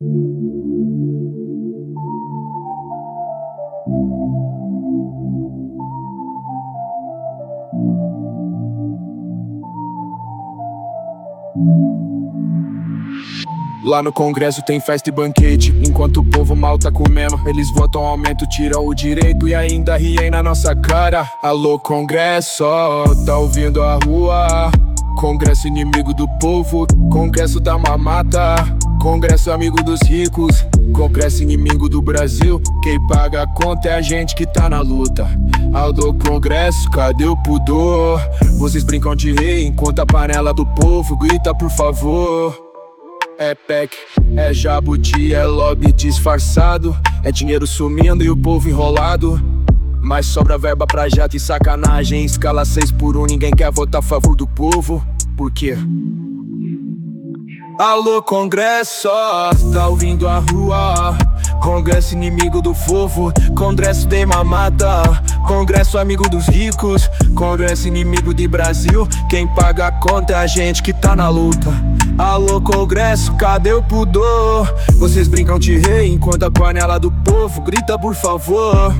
Lá no Congresso tem festa e banquete, enquanto o povo mal tá comendo. Eles votam aumento, tiram o direito e ainda riem na nossa cara. Alô Congresso, tá ouvindo a rua? Congresso inimigo do povo, Congresso da mamata, Congresso amigo dos ricos, Congresso inimigo do Brasil. Quem paga a conta é a gente que tá na luta. Alô Congresso, cadê o pudor? Vocês brincam de rei enquanto a panela do povo grita por favor. É PEC, é jabuti, é lobby disfarçado, é dinheiro sumindo e o povo enrolado. Mas sobra verba pra jato e sacanagem. Escala 6 por 1, ninguém quer votar a favor do povo. Por quê? Alô Congresso, tá ouvindo a rua? Congresso inimigo do povo, Congresso de mamata, Congresso amigo dos ricos, Congresso inimigo de Brasil. Quem paga a conta é a gente que tá na luta. Alô Congresso, cadê o pudor? Vocês brincam de rei enquanto a panela do povo grita por favor.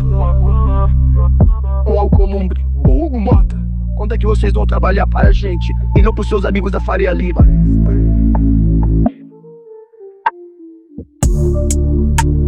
Ou Alcolumbre, ou Hugo Mota, quando é que vocês vão trabalhar para a gente e não pros seus amigos da Faria Lima?